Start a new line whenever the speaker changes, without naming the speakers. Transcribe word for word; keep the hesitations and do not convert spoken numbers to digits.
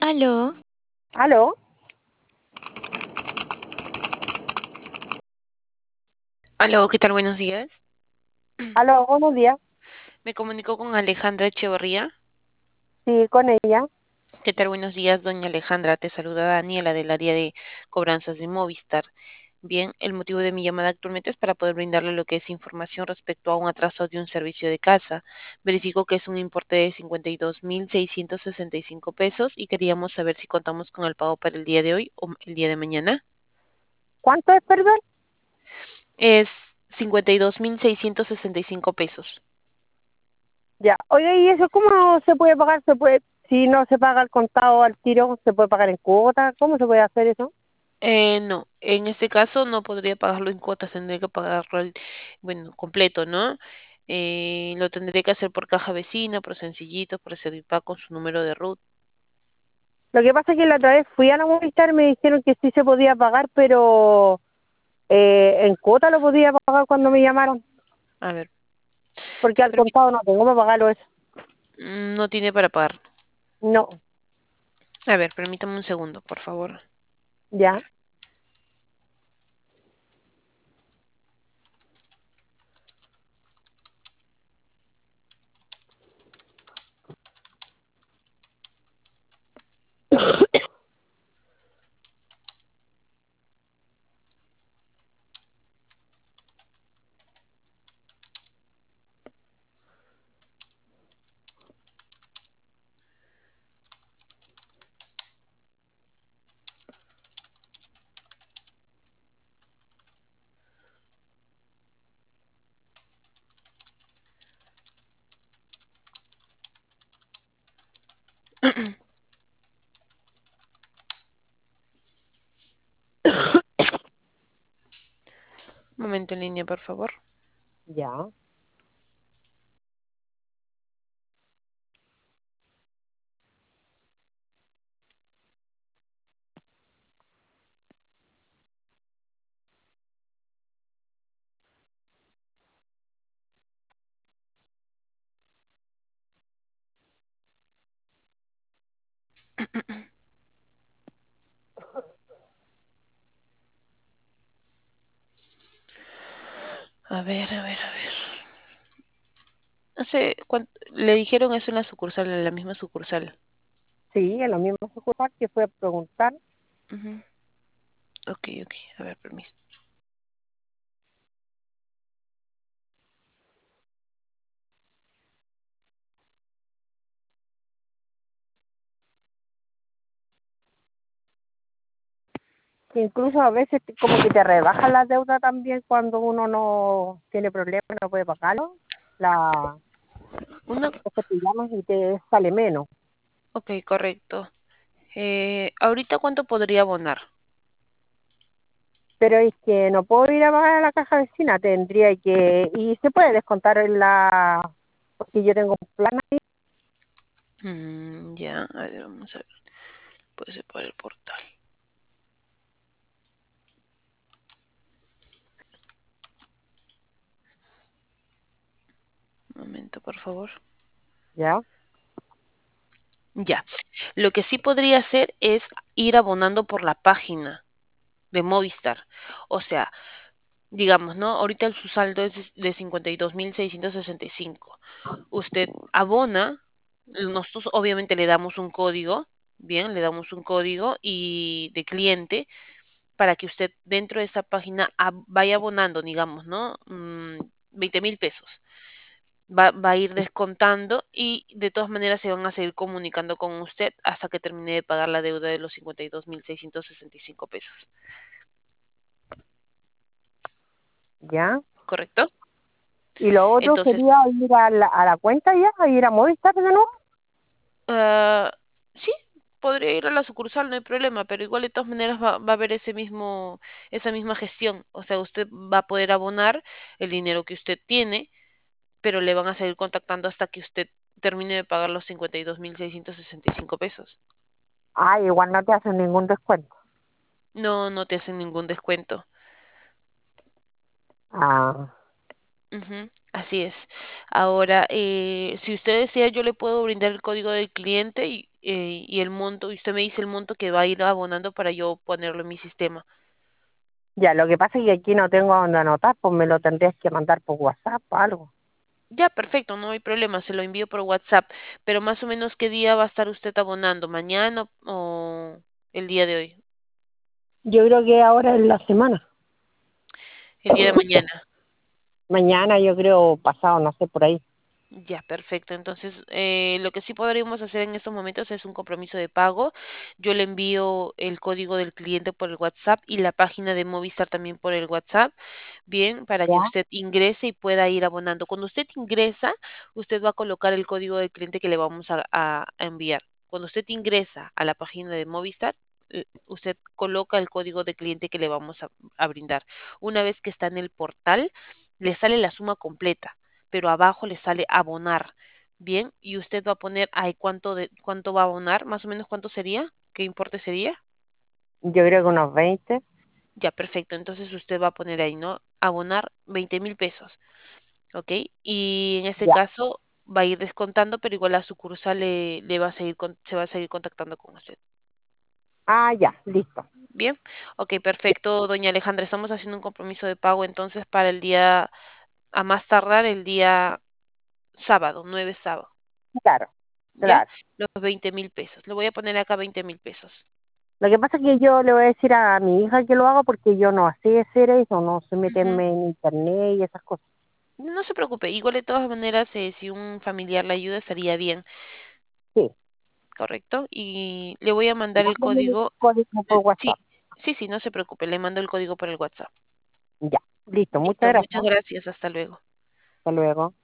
Aló,
¿Aló?
aló, ¿qué tal? Buenos días.
¿Aló? Buenos días.
Me comunico con Alejandra Echeverría.
Sí, con ella.
¿Qué tal? Buenos días, doña Alejandra. Te saluda Daniela del área de cobranzas de Movistar. Bien, el motivo de mi llamada actualmente es para poder brindarle lo que es información respecto a un atraso de un servicio de casa. Verifico que es un importe de cincuenta y dos mil seiscientos sesenta y cinco pesos y queríamos saber si contamos con el pago para el día de hoy o el día de mañana.
¿Cuánto es, perdón?
Es cincuenta y dos mil seiscientos sesenta y cinco pesos.
Ya. Oye, ¿y eso cómo se puede pagar? ¿Se puede, si no se paga al contado al tiro, se puede pagar en cuota? ¿Cómo se puede hacer eso?
Eh, no, en este caso no podría pagarlo en cuotas, tendría que pagarlo, al- bueno, completo, ¿no? Eh, lo tendría que hacer por caja vecina, por sencillito, por Servipago con su número de RUT.
Lo que pasa es que la otra vez fui a la Movistar y me dijeron que sí se podía pagar, pero eh, en cuota lo podía pagar cuando me llamaron,
A ver,
porque al
permí-
contado no tengo para pagarlo eso.
mm, no tiene para pagar.
No,
A ver, permítame un segundo, por favor.
ya,
Un momento en línea, por favor.
ya.
A ver, a ver, a ver. Hace, cuán- le dijeron eso en la sucursal, en la misma sucursal.
Sí, en lo mismo sucursal que fue a preguntar.
Ujú. Ok, ok, a ver, permiso.
Incluso a veces te- como que te rebajan la deuda también cuando uno no tiene problemas, no puede pagarlo. La,
Una,
después te llaman y te sale menos.
ok, correcto. Eh, ¿ahorita cuánto podría abonar?
Pero es que no puedo ir a pagar a la caja vecina, tendría que... Y se puede descontar en la... Porque yo tengo un plan ahí.
Mm, ya, a ver, vamos a ver. Puede ser por el portal. Un momento, por favor.
Ya,
Ya. Lo que sí podría hacer es ir abonando por la página de Movistar. O sea, digamos, ¿no? Ahorita el- su saldo es de cincuenta y dos mil seiscientos sesenta y cinco. Usted abona, nosotros obviamente le damos un código, bien, le damos un código y de cliente para que usted dentro de esa página ab- vaya abonando, digamos, ¿no? Mm, veinte mil pesos. Va, va a ir descontando y de todas maneras se van a seguir comunicando con usted hasta que termine de pagar la deuda de los cincuenta y dos mil seiscientos sesenta y cinco pesos.
ya.
¿Correcto?
Y lo otro sería
Entonces,
ir a la, a la cuenta ya, ir a Movistar de nuevo.
ah, sí, podría ir a la sucursal, no hay problema, pero igual de todas maneras va, va a haber ese mismo, esa misma gestión. O sea, usted va a poder abonar el dinero que usted tiene, pero le van a seguir contactando hasta que usted termine de pagar los cincuenta y dos mil seiscientos sesenta y cinco pesos.
Ah, igual no te hacen ningún descuento.
No, no te hacen ningún descuento.
Ah,
Ujú. Así es. Ahora, eh, si usted desea, yo le puedo brindar el código del cliente y, eh, y el monto, y usted me dice el monto que va a ir abonando para yo ponerlo en mi sistema.
Ya, lo que pasa es que aquí no tengo a dónde anotar, pues me lo tendrías que mandar por WhatsApp o algo.
Ya, perfecto, no hay problema, se lo envío por WhatsApp. Pero más o menos, ¿qué día va a estar usted abonando? ¿Mañana o el día de hoy?
Yo creo que ahora es la semana.
El día de mañana.
Mañana yo creo pasado, no sé, por ahí.
Ya, perfecto. Entonces, eh, lo que sí podríamos hacer en estos momentos es un compromiso de pago. Yo le envío el código del cliente por el WhatsApp y la página de Movistar también por el WhatsApp, bien, para que
¿Ya?
usted ingrese y pueda ir abonando. Cuando usted ingresa, usted va a colocar el código del cliente que le vamos a, a- a enviar. Cuando usted ingresa a la página de Movistar, eh, usted coloca el código de cliente que le vamos a a brindar. Una vez que está en el portal, le sale la suma completa, pero abajo le sale abonar. Bien, y usted va a poner ahí cuánto de cuánto va a abonar, más o menos cuánto sería, qué importe sería.
Yo creo que unos veinte.
Ya, perfecto. Entonces usted va a poner ahí, ¿no? Abonar veinte mil pesos, ¿ok? Y en este
Ya.
caso va a ir descontando, pero igual la sucursal le, le va a seguir con- se va a seguir contactando con usted.
Ah, ya, listo.
Bien, ok,
Ya,
perfecto, doña Alejandra. Estamos haciendo un compromiso de pago entonces para el día, a más tardar el día sábado, nueve sábado.
claro,
¿Ya?
claro.
Los veinte mil pesos. Le voy a poner acá veinte mil pesos.
Lo que pasa es que yo le voy a decir a mi hija que lo haga porque yo no sé hacer eso, no sé
Ujú.
meterme en internet y esas cosas.
No se preocupe, igual de todas maneras, eh, si un familiar le ayuda, estaría bien,
Sí,
¿correcto? Y le voy a mandar el
mándame el
código.
código por
eh, Sí,
WhatsApp.
sí, sí, no se preocupe, le mando el código por el WhatsApp.
Ya, listo, muchas
Listo, muchas
gracias.
gracias, hasta luego.
Hasta luego.